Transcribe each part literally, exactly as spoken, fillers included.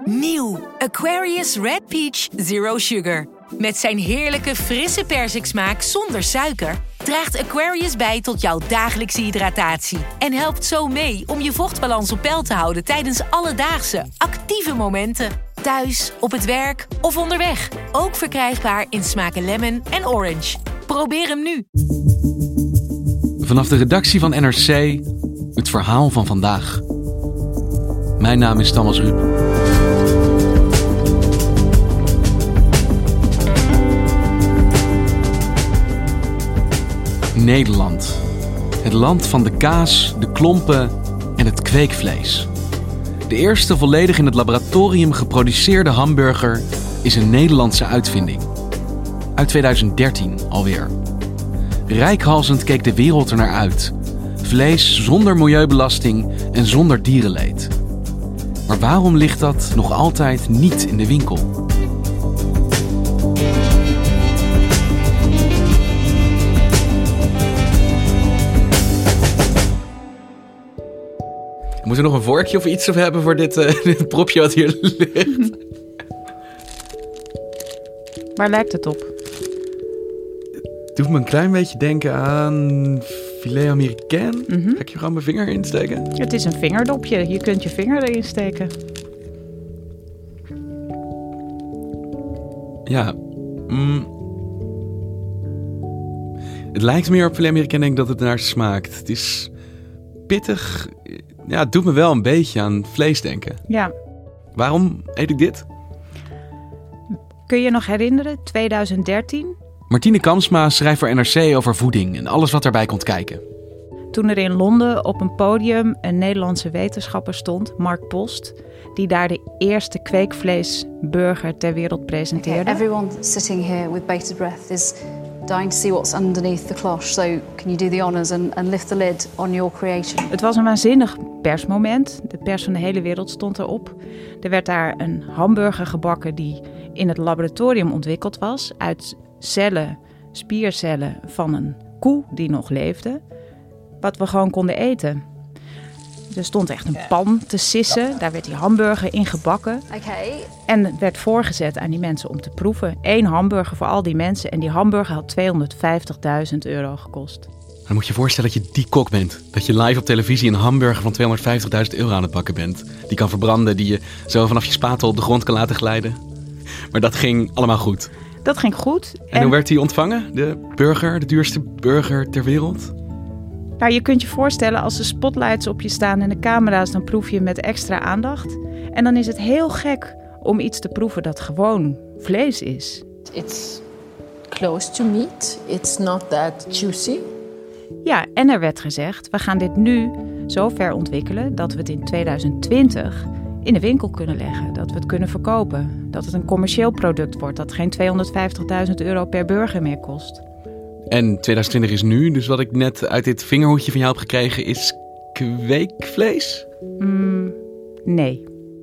Nieuw Aquarius Red Peach Zero Sugar. Met zijn heerlijke frisse persiksmaak zonder suiker draagt Aquarius bij tot jouw dagelijkse hydratatie. En helpt zo mee om je vochtbalans op peil te houden tijdens alledaagse, actieve momenten. Thuis, op het werk of onderweg. Ook verkrijgbaar in smaken lemon en orange. Probeer hem nu. Vanaf de redactie van N R C, het verhaal van vandaag. Mijn naam is Thomas Ruip. Nederland. Het land van de kaas, de klompen en het kweekvlees. De eerste volledig in het laboratorium geproduceerde hamburger is een Nederlandse uitvinding. Uit tweeduizend dertien alweer. Reikhalzend keek de wereld er naar uit. Vlees zonder milieubelasting en zonder dierenleed. Maar waarom ligt dat nog altijd niet in de winkel? Moeten we nog een vorkje of iets of hebben voor dit, uh, dit propje wat hier ligt? Waar lijkt het op? Het doet me een klein beetje denken aan filet américain. Mm-hmm. Ga ik je gewoon mijn vinger insteken? Het is een vingerdopje. Je kunt je vinger erin steken. Ja. Mm. Het lijkt meer op filet américain, denk ik, dat het naar smaakt. Het is pittig. Ja, het doet me wel een beetje aan vlees denken. Ja. Waarom eet ik dit? Kun je je nog herinneren, tweeduizend dertien? Martine Kamsma schrijft voor N R C over voeding en alles wat erbij komt kijken. Toen er in Londen op een podium een Nederlandse wetenschapper stond, Mark Post, die daar de eerste kweekvleesburger ter wereld presenteerde. Okay, everyone sitting here with bated breath is dying to see what's underneath the cloche. So can you do the honors and, and lift the lid on your creation? Het was een waanzinnig persmoment. De pers van de hele wereld stond erop. Er werd daar een hamburger gebakken die in het laboratorium ontwikkeld was uit cellen, spiercellen van een koe die nog leefde, wat we gewoon konden eten. Er stond echt een pan te sissen, daar werd die hamburger in gebakken. Okay. En het werd voorgezet aan die mensen om te proeven. Eén hamburger voor al die mensen en die hamburger had tweehonderdvijftigduizend euro gekost. Dan moet je je voorstellen dat je die kok bent. Dat je live op televisie een hamburger van tweehonderdvijftigduizend euro aan het bakken bent. Die kan verbranden, die je zo vanaf je spatel op de grond kan laten glijden. Maar dat ging allemaal goed. Dat ging goed. En, en hoe werd die ontvangen? De burger, de duurste burger ter wereld? Nou, je kunt je voorstellen als de spotlights op je staan en de camera's, dan proef je met extra aandacht. En dan is het heel gek om iets te proeven dat gewoon vlees is. It's close to meat. It's not that juicy. Ja, en er werd gezegd, we gaan dit nu zo ver ontwikkelen dat we het in tweeduizend twintig in de winkel kunnen leggen. Dat we het kunnen verkopen. Dat het een commercieel product wordt. Dat geen tweehonderdvijftigduizend euro per burger meer kost. En tweeduizend twintig is nu. Dus wat ik net uit dit vingerhoedje van jou heb gekregen is kweekvlees? Mm, nee.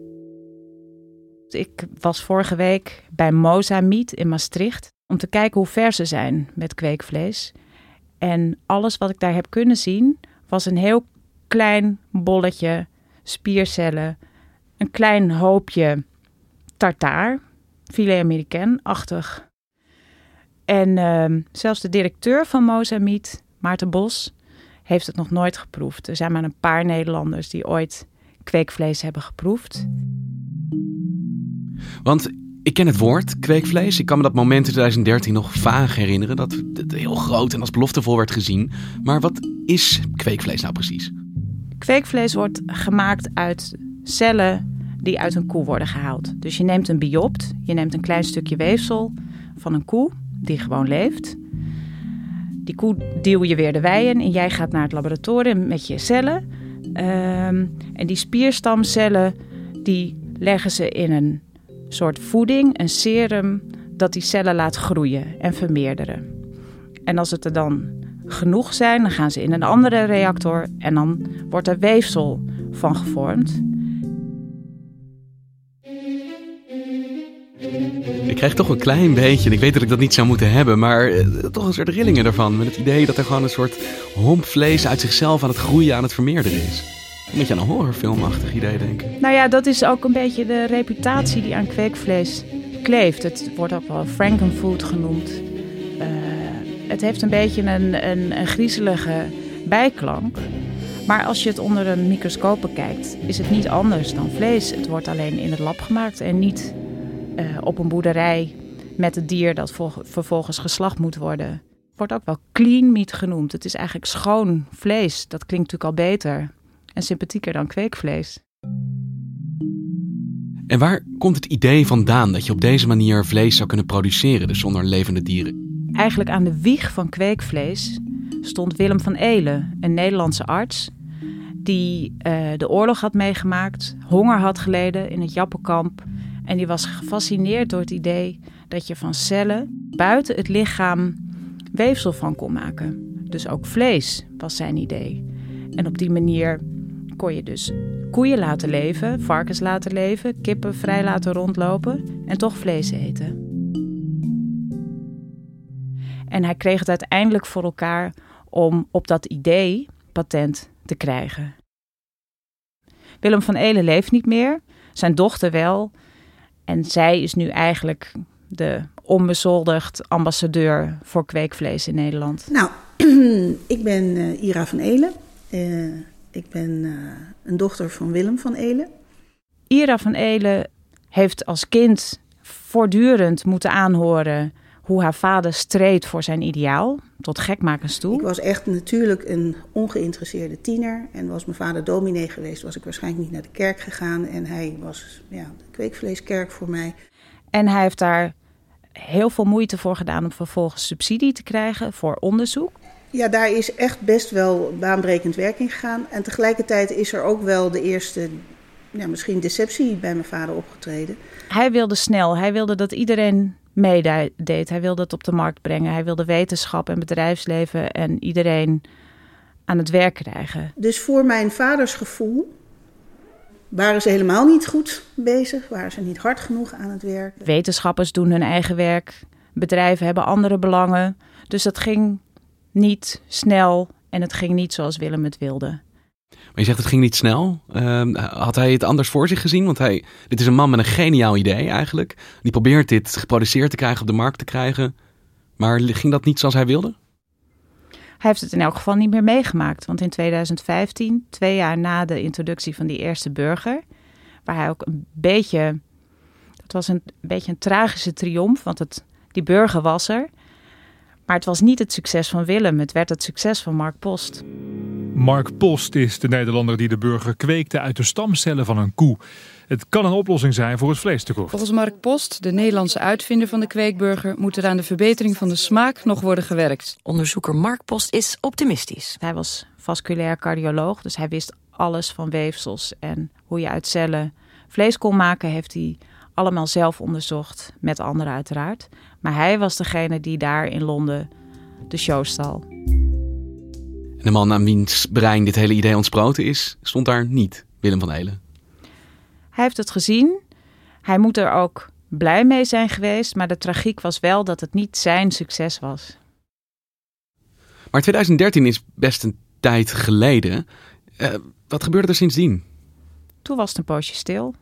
Ik was vorige week bij Moza Meat in Maastricht om te kijken hoe ver ze zijn met kweekvlees. En alles wat ik daar heb kunnen zien was een heel klein bolletje spiercellen. Een klein hoopje tartaar, filet américain-achtig. En uh, zelfs de directeur van Moza Meat, Maarten Bos, heeft het nog nooit geproefd. Er zijn maar een paar Nederlanders die ooit kweekvlees hebben geproefd. Want ik ken het woord kweekvlees. Ik kan me dat moment in tweeduizend dertien nog vaag herinneren. Dat het heel groot en als beloftevol werd gezien. Maar wat is kweekvlees nou precies? Kweekvlees wordt gemaakt uit cellen die uit een koe worden gehaald. Dus je neemt een biopt, je neemt een klein stukje weefsel van een koe die gewoon leeft. Die koe duw je weer de wei in en jij gaat naar het laboratorium met je cellen. Um, en die spierstamcellen, die leggen ze in een soort voeding, een serum, dat die cellen laat groeien en vermeerderen. En als het er dan genoeg zijn, dan gaan ze in een andere reactor en dan wordt er weefsel van gevormd. Ik krijg toch een klein beetje, en ik weet dat ik dat niet zou moeten hebben, maar eh, toch een soort rillingen ervan. Met het idee dat er gewoon een soort homp vlees uit zichzelf aan het groeien, aan het vermeerderen is. Een beetje aan een horrorfilmachtig idee, denk ik. Nou ja, dat is ook een beetje de reputatie die aan kweekvlees kleeft. Het wordt ook wel frankenfood genoemd. Uh, het heeft een beetje een, een, een griezelige bijklank. Maar als je het onder een microscoop bekijkt, is het niet anders dan vlees. Het wordt alleen in het lab gemaakt en niet uh, op een boerderij met het dier dat vol- vervolgens geslacht moet worden. Het wordt ook wel clean meat genoemd. Het is eigenlijk schoon vlees. Dat klinkt natuurlijk al beter en sympathieker dan kweekvlees. En waar komt het idee vandaan dat je op deze manier vlees zou kunnen produceren, dus zonder levende dieren? Eigenlijk aan de wieg van kweekvlees stond Willem van Eelen, een Nederlandse arts, die uh, de oorlog had meegemaakt, honger had geleden in het Jappenkamp. En die was gefascineerd door het idee dat je van cellen buiten het lichaam weefsel van kon maken. Dus ook vlees was zijn idee. En op die manier kon je dus koeien laten leven, varkens laten leven, kippen vrij laten rondlopen en toch vlees eten. En hij kreeg het uiteindelijk voor elkaar om op dat idee patent te krijgen. Willem van Eelen leeft niet meer, zijn dochter wel. En zij is nu eigenlijk de onbezoldigd ambassadeur voor kweekvlees in Nederland. Nou, ik ben uh, Ira van Eelen. Uh, ik ben uh, een dochter van Willem van Eelen. Ira van Eelen heeft als kind voortdurend moeten aanhoren hoe haar vader streed voor zijn ideaal, tot gekmakens toe. Ik was echt natuurlijk een ongeïnteresseerde tiener. En was mijn vader dominee geweest, was ik waarschijnlijk niet naar de kerk gegaan. En hij was ja, de kweekvleeskerk voor mij. En hij heeft daar heel veel moeite voor gedaan om vervolgens subsidie te krijgen voor onderzoek. Ja, daar is echt best wel baanbrekend werk in gegaan. En tegelijkertijd is er ook wel de eerste, ja, misschien deceptie bij mijn vader opgetreden. Hij wilde snel, hij wilde dat iedereen meedeed. Hij wilde het op de markt brengen. Hij wilde wetenschap en bedrijfsleven en iedereen aan het werk krijgen. Dus voor mijn vaders gevoel waren ze helemaal niet goed bezig. Waren ze niet hard genoeg aan het werk. Wetenschappers doen hun eigen werk. Bedrijven hebben andere belangen. Dus dat ging niet snel en het ging niet zoals Willem het wilde. Maar je zegt het ging niet snel. Uh, had hij het anders voor zich gezien? Want hij, dit is een man met een geniaal idee eigenlijk. Die probeert dit geproduceerd te krijgen, op de markt te krijgen. Maar ging dat niet zoals hij wilde? Hij heeft het in elk geval niet meer meegemaakt. Want in tweeduizend vijftien, twee jaar na de introductie van die eerste burger, waar hij ook een beetje, dat was een, een beetje een tragische triomf, want het, die burger was er. Maar het was niet het succes van Willem, het werd het succes van Mark Post. Mark Post is de Nederlander die de burger kweekte uit de stamcellen van een koe. Het kan een oplossing zijn voor het vleestekort. Volgens Mark Post, de Nederlandse uitvinder van de kweekburger, moet er aan de verbetering van de smaak nog worden gewerkt. Onderzoeker Mark Post is optimistisch. Hij was vasculair cardioloog, dus hij wist alles van weefsels en hoe je uit cellen vlees kon maken, heeft hij allemaal zelf onderzocht, met anderen uiteraard. Maar hij was degene die daar in Londen de show stal. En de man aan wiens brein dit hele idee ontsproten is, stond daar niet, Willem van Eelen. Hij heeft het gezien. Hij moet er ook blij mee zijn geweest. Maar de tragiek was wel dat het niet zijn succes was. Maar twintig dertien is best een tijd geleden. Uh, wat gebeurde er sindsdien? Toen was het een poosje stil.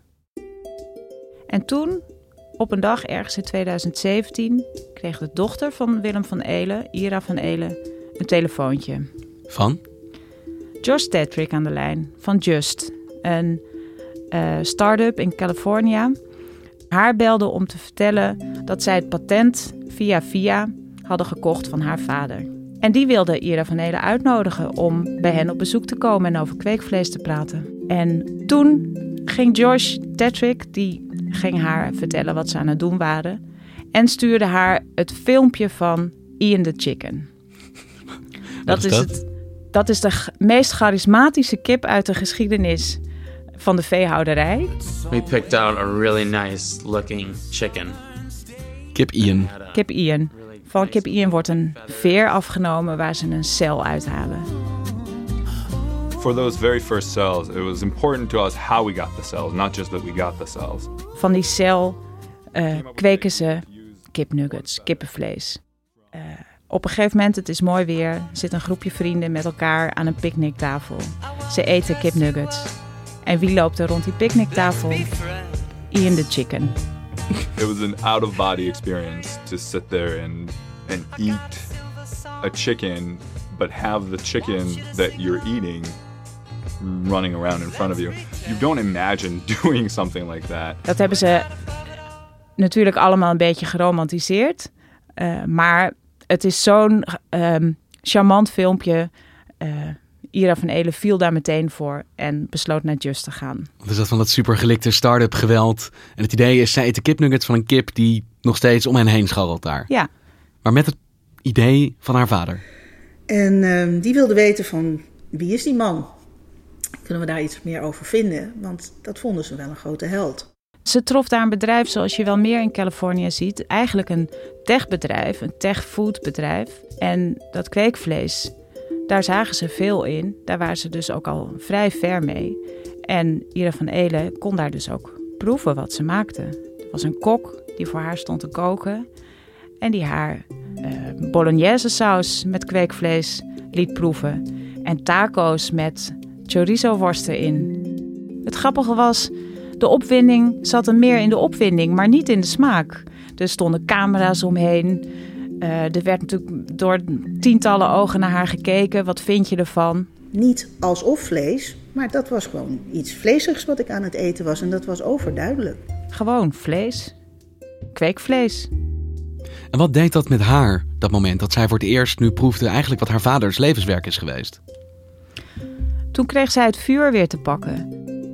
En toen, op een dag ergens in tweeduizend zeventien, kreeg de dochter van Willem van Eelen, Ira van Eelen, een telefoontje. Van? Josh Tetrick aan de lijn, van Just. Een uh, start-up in Californië. Haar belde om te vertellen dat zij het patent via via hadden gekocht van haar vader. En die wilde Ira van Eelen uitnodigen om bij hen op bezoek te komen en over kweekvlees te praten. En toen ging Josh Tetrick, die ging haar vertellen wat ze aan het doen waren. En stuurde haar het filmpje van Ian the Chicken. Dat is, dat? Het, dat is de g- meest charismatische kip uit de geschiedenis van de veehouderij. We picked out a really nice looking chicken. Kip Ian. Kip Ian. Van kip Ian wordt een veer afgenomen waar ze een cel uithalen. For those very first cells, it was important to us how we got the cells, not just that we got the cells. Van die cel uh, kweken ze kipnuggets, kippenvlees. Uh, op een gegeven moment, het is mooi weer, zit een groepje vrienden met elkaar aan een picknicktafel. Ze eten kipnuggets. En wie loopt er rond die picknicktafel? Ian the chicken. It was an out-of-body experience to sit there and, and eat a chicken, but have the chicken that you're eating running around in front of you. You don't imagine doing something like that. Dat hebben ze natuurlijk allemaal een beetje geromantiseerd. Uh, maar het is zo'n um, charmant filmpje. Uh, Ira van Eelen viel daar meteen voor en besloot naar Just te gaan. Dus dat van dat supergelikte start-up geweld. En het idee is, zij eten kipnuggets van een kip die nog steeds om hen heen scharrelt daar. Ja. Maar met het idee van haar vader. En uh, die wilde weten van, wie is die man? Kunnen we daar iets meer over vinden? Want dat vonden ze wel een grote held. Ze trof daar een bedrijf zoals je wel meer in Californië ziet. Eigenlijk een techbedrijf, een tech-foodbedrijf. En dat kweekvlees, daar zagen ze veel in. Daar waren ze dus ook al vrij ver mee. En Ira van Eelen kon daar dus ook proeven wat ze maakte. Er was een kok die voor haar stond te koken. En die haar uh, bolognese saus met kweekvlees liet proeven. En taco's met chorizo worst erin. Het grappige was, de opwinding zat er meer in de opwinding, maar niet in de smaak. Er stonden camera's omheen. Uh, er werd natuurlijk door tientallen ogen naar haar gekeken. Wat vind je ervan? Niet alsof vlees, maar dat was gewoon iets vleesigs wat ik aan het eten was. En dat was overduidelijk. Gewoon vlees. Kweekvlees. En wat deed dat met haar, dat moment dat zij voor het eerst nu proefde eigenlijk wat haar vaders levenswerk is geweest? Toen kreeg zij het vuur weer te pakken.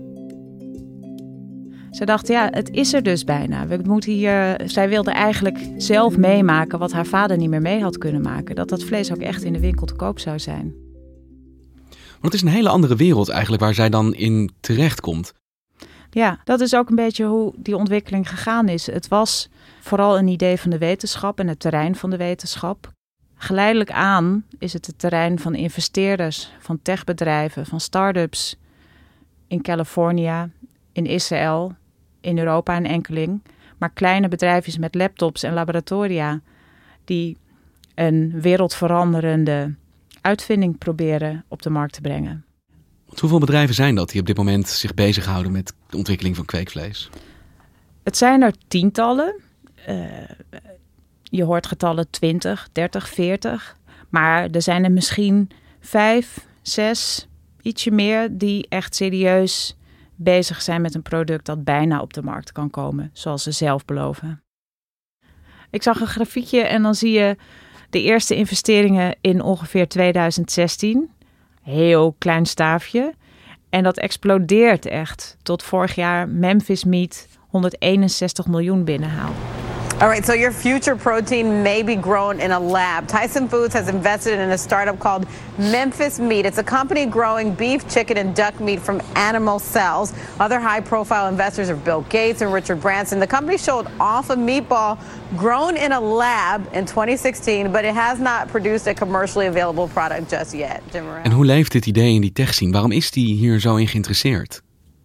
Ze dacht, ja, het is er dus bijna. We moeten hier... Zij wilde eigenlijk zelf meemaken wat haar vader niet meer mee had kunnen maken. Dat dat vlees ook echt in de winkel te koop zou zijn. Want het is een hele andere wereld eigenlijk waar zij dan in terechtkomt. Ja, dat is ook een beetje hoe die ontwikkeling gegaan is. Het was vooral een idee van de wetenschap en het terrein van de wetenschap. Geleidelijk aan is het het terrein van investeerders, van techbedrijven, van start-ups in Californië, in Israël, in Europa en enkeling. Maar kleine bedrijfjes met laptops en laboratoria die een wereldveranderende uitvinding proberen op de markt te brengen. Want hoeveel bedrijven zijn dat die op dit moment zich bezighouden met de ontwikkeling van kweekvlees? Het zijn er tientallen. Uh, je hoort getallen twintig, dertig, veertig. Maar er zijn er misschien vijf, zes, ietsje meer die echt serieus bezig zijn met een product dat bijna op de markt kan komen, zoals ze zelf beloven. Ik zag een grafiekje en dan zie je de eerste investeringen in ongeveer tweeduizend zestien. Heel klein staafje. En dat explodeert echt tot vorig jaar Memphis Meat honderdeenenzestig miljoen binnenhaalt. All right, so your future protein may be grown in a lab. Tyson Foods has invested in a startup called Memphis Meat. It's a company growing beef, chicken, and duck meat from animal cells. Other high-profile investors are Bill Gates and Richard Branson. The company showed off a meatball grown in a lab in twenty sixteen, but it has not produced a commercially available product just yet. Jim Moran. En hoe leeft dit idee in die techscene? Waarom is die hier zo in geïnteresseerd?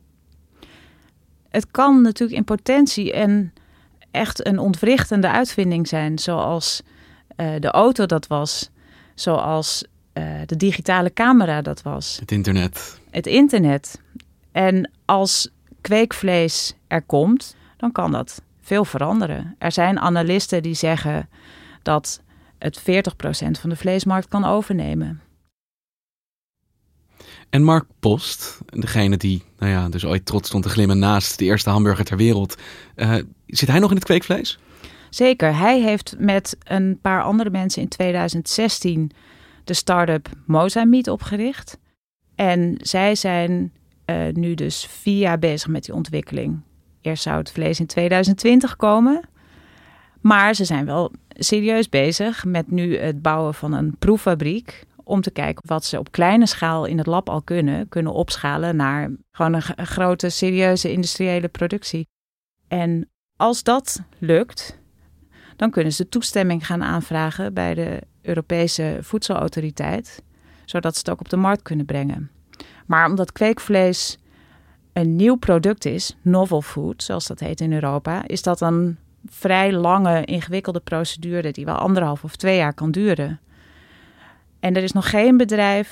Het kan natuurlijk in potentie en echt een ontwrichtende uitvinding zijn, zoals uh, de auto dat was, zoals uh, de digitale camera dat was. Het internet. Het internet. En als kweekvlees er komt, dan kan dat veel veranderen. Er zijn analisten die zeggen dat het veertig procent van de vleesmarkt kan overnemen. En Mark Post, degene die nou ja, dus ooit trots stond te glimmen naast de eerste hamburger ter wereld. Uh, zit hij nog in het kweekvlees? Zeker. Hij heeft met een paar andere mensen in tweeduizend zestien de start-up Moza Meat opgericht. En zij zijn uh, nu dus vier jaar bezig met die ontwikkeling. Eerst zou het vlees in tweeduizend twintig komen. Maar ze zijn wel serieus bezig met nu het bouwen van een proeffabriek, om te kijken wat ze op kleine schaal in het lab al kunnen, kunnen opschalen naar gewoon een, een grote, serieuze industriële productie. En als dat lukt, dan kunnen ze toestemming gaan aanvragen bij de Europese Voedselautoriteit, zodat ze het ook op de markt kunnen brengen. Maar omdat kweekvlees een nieuw product is, novel food, zoals dat heet in Europa, is dat een vrij lange, ingewikkelde procedure die wel anderhalf of twee jaar kan duren. En er is nog geen bedrijf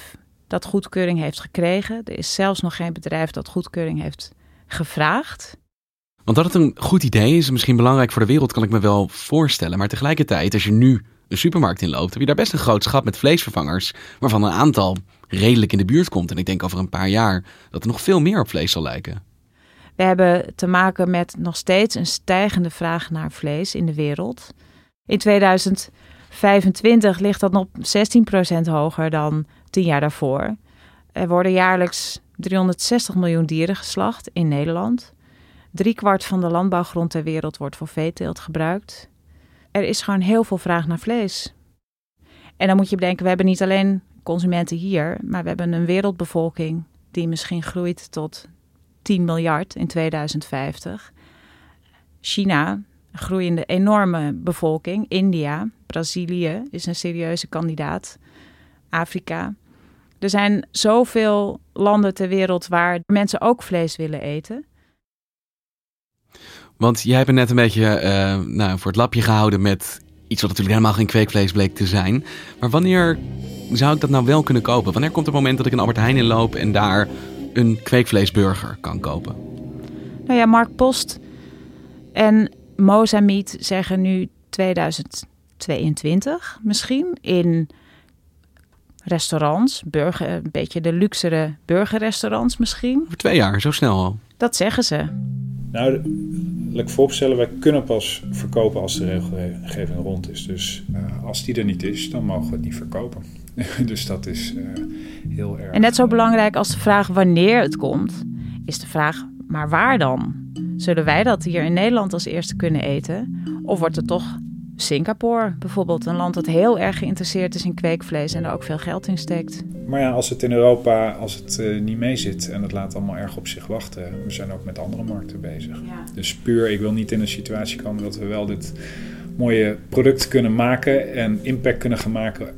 dat goedkeuring heeft gekregen. Er is zelfs nog geen bedrijf dat goedkeuring heeft gevraagd. Want dat het een goed idee is, misschien belangrijk voor de wereld, kan ik me wel voorstellen. Maar tegelijkertijd, als je nu een supermarkt inloopt, heb je daar best een groot schat met vleesvervangers, waarvan een aantal redelijk in de buurt komt. En ik denk over een paar jaar dat er nog veel meer op vlees zal lijken. We hebben te maken met nog steeds een stijgende vraag naar vlees in de wereld. In tweeduizend vijfentwintig ligt dat nog zestien procent hoger dan tien jaar daarvoor. Er worden jaarlijks driehonderdzestig miljoen dieren geslacht in Nederland. Driekwart van de landbouwgrond ter wereld wordt voor veeteelt gebruikt. Er is gewoon heel veel vraag naar vlees. En dan moet je bedenken, we hebben niet alleen consumenten hier, maar we hebben een wereldbevolking die misschien groeit tot tien miljard in tweeduizend vijftig. China, een groeiende enorme bevolking. India, Brazilië is een serieuze kandidaat. Afrika. Er zijn zoveel landen ter wereld waar mensen ook vlees willen eten. Want jij hebt me net een beetje uh, nou, voor het lapje gehouden met iets wat natuurlijk helemaal geen kweekvlees bleek te zijn. Maar wanneer zou ik dat nou wel kunnen kopen? Wanneer komt het moment dat ik een Albert Heijn inloop en daar een kweekvleesburger kan kopen? Nou ja, Mark Post en Mosa Meat zeggen nu tweeduizend tweeëntwintig misschien in restaurants, burger, een beetje de luxere burgerrestaurants misschien. Over twee jaar, zo snel al. Dat zeggen ze. Nou, laat ik vooropstellen, wij kunnen pas verkopen als de regelgeving rond is. Dus uh, als die er niet is, dan mogen we het niet verkopen. Dus dat is uh, heel erg. En net zo belangrijk als de vraag wanneer het komt, is de vraag, maar waar dan? Zullen wij dat hier in Nederland als eerste kunnen eten? Of wordt het toch Singapore bijvoorbeeld, een land dat heel erg geïnteresseerd is in kweekvlees en er ook veel geld in steekt? Maar ja, als het in Europa, als het uh, niet mee zit en het laat allemaal erg op zich wachten, we zijn ook met andere markten bezig. Ja. Dus puur, ik wil niet in een situatie komen dat we wel dit mooie product kunnen maken en impact kunnen gaan maken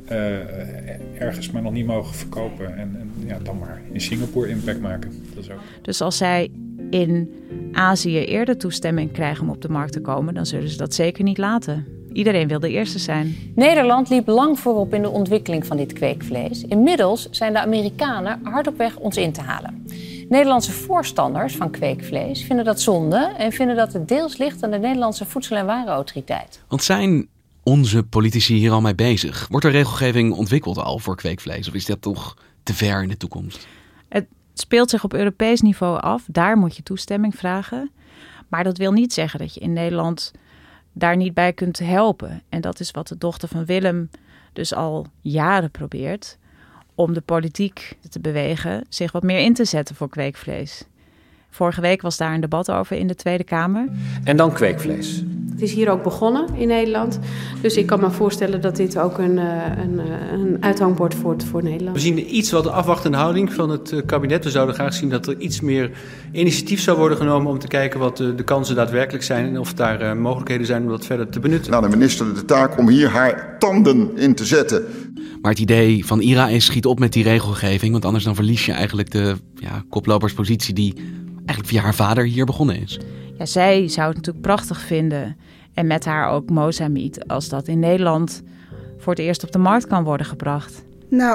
uh, ergens, maar nog niet mogen verkopen. En, en ja, dan maar in Singapore impact maken. Dat is ook. Dus als zij in Azië eerder toestemming krijgen om op de markt te komen, dan zullen ze dat zeker niet laten. Iedereen wil de eerste zijn. Nederland liep lang voorop in de ontwikkeling van dit kweekvlees. Inmiddels zijn de Amerikanen hard op weg ons in te halen. Nederlandse voorstanders van kweekvlees vinden dat zonde en vinden dat het deels ligt aan de Nederlandse Voedsel- en Warenautoriteit. Want zijn onze politici hier al mee bezig? Wordt er regelgeving ontwikkeld al voor kweekvlees? Of is dat toch te ver in de toekomst? Het speelt zich op Europees niveau af. Daar moet je toestemming vragen. Maar dat wil niet zeggen dat je in Nederland daar niet bij kunt helpen. En dat is wat de dochter van Willem dus al jaren probeert, om de politiek te bewegen zich wat meer in te zetten voor kweekvlees. Vorige week was daar een debat over in de Tweede Kamer. En dan kweekvlees. Het is hier ook begonnen in Nederland. Dus ik kan me voorstellen dat dit ook een, een, een uithangbord wordt voor Nederland. We zien iets wat de afwachtende houding van het kabinet. We zouden graag zien dat er iets meer initiatief zou worden genomen om te kijken wat de, de kansen daadwerkelijk zijn en of daar uh, mogelijkheden zijn om dat verder te benutten. Nou, de minister de taak om hier haar tanden in te zetten. Maar het idee van Ira is schiet op met die regelgeving, want anders dan verlies je eigenlijk de ja, koploperspositie die eigenlijk via haar vader hier begonnen is. Ja, zij zou het natuurlijk prachtig vinden, en met haar ook Mosa Meat, als dat in Nederland voor het eerst op de markt kan worden gebracht. Nou,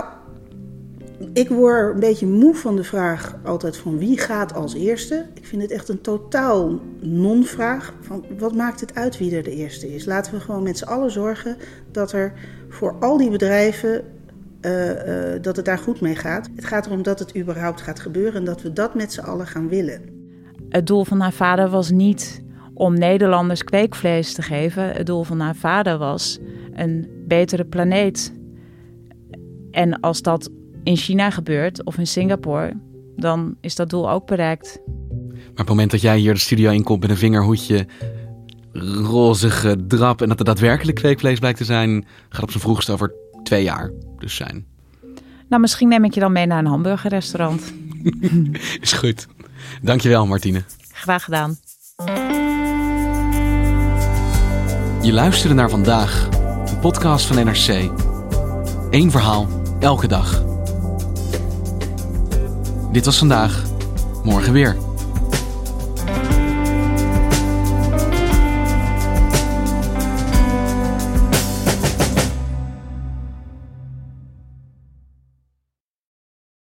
ik word een beetje moe van de vraag altijd van wie gaat als eerste. Ik vind het echt een totaal non-vraag. Van wat maakt het uit wie er de eerste is? Laten we gewoon met z'n allen zorgen dat er voor al die bedrijven Uh, uh, dat het daar goed mee gaat. Het gaat erom dat het überhaupt gaat gebeuren en dat we dat met z'n allen gaan willen. Het doel van haar vader was niet om Nederlanders kweekvlees te geven. Het doel van haar vader was een betere planeet. En als dat in China gebeurt of in Singapore, dan is dat doel ook bereikt. Maar op het moment dat jij hier de studio inkomt met een vingerhoedje, rozige drap en dat er daadwerkelijk kweekvlees blijkt te zijn, gaat op zijn vroegst over twee jaar dus zijn. Nou, misschien neem ik je dan mee naar een hamburgerrestaurant. Is goed. Dankjewel, Martine. Graag gedaan. Je luisterde naar Vandaag, een podcast van N R C. Eén verhaal, elke dag. Dit was Vandaag, morgen weer.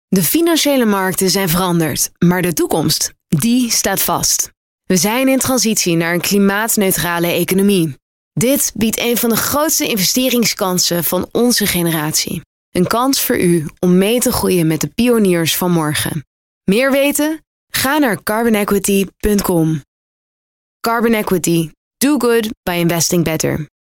De financiële markten zijn veranderd, maar de toekomst, die staat vast. We zijn in transitie naar een klimaatneutrale economie. Dit biedt een van de grootste investeringskansen van onze generatie. Een kans voor u om mee te groeien met de pioniers van morgen. Meer weten? Ga naar carbon equity punt com. Carbon Equity. Do good by investing better.